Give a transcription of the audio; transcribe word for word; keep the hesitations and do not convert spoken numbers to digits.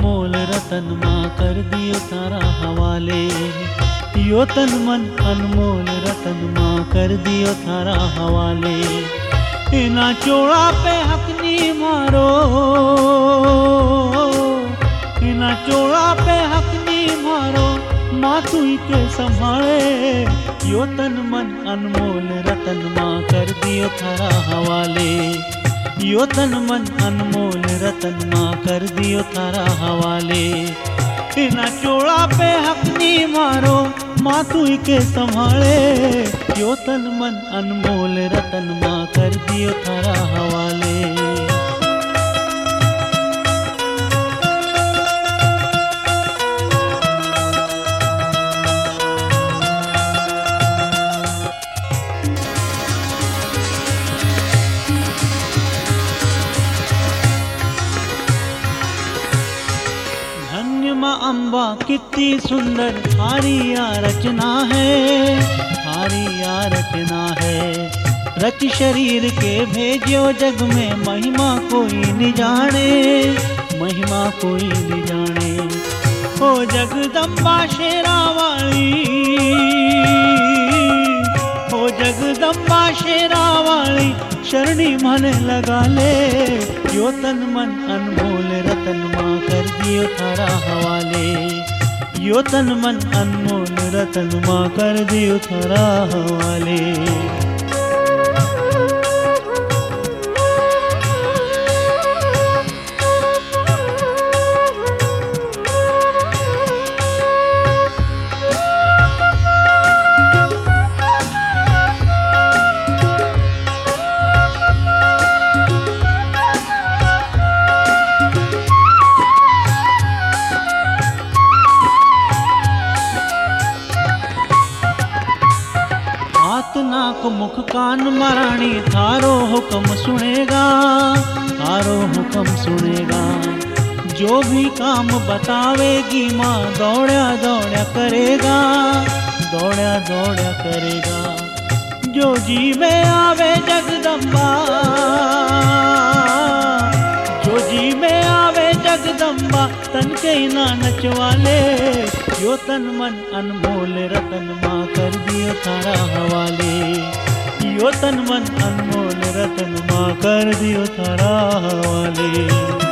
अनमोल रतन मां कर दियो थारा हवाले। यो तन मन अनमोल रतन मां कर दियो थारा हवाले। इना चोड़ा पे हकनी मारो, इना चोड़ा पे हकनी मारो, माँ तू ही के संभाले। यो तन मन अनमोल रतन मां कर दियो थारा हवाले। यो तन मन अनमोल रतन मां कर दियो थारा हवाले। इना चोड़ा पे हकनी मारो, माँ तू ही के संभाले। यो तन मन अनमोल रतन मां कर दियो थारा हवाले। माँ अम्बा कितनी सुंदर थारी या रचना है, थारी या रचना है। रच शरीर के भेजो जग में, महिमा कोई न जाने, महिमा कोई न जाने। ओ जगदम्बा शेरा वाली, ओ जगदम्बा शेरा वाली, शरणी मन लगा ले। यो तन मन अनमोल रतन मां कर दियो थारा हवाले। यो तन मन अनमोल रतन मां कर दियो थारा हवाले। नाक मुख कान मराणी, थारो हुक्म सुनेगा, थारो हुक्म सुनेगा। जो भी काम बतावेगी माँ, दौड़ा दौड़ा करेगा, दौड़ा दौड़ा करेगा। जो जी में आवे जगदम्बा, जो जी में आवे जगदम्बा, तन के ना नचवाले। यो तन मन अनमोल रतन मां कर दियो थारा हवाले। यो तन मन अनमोल रतन मां कर दियो थारा हवाले।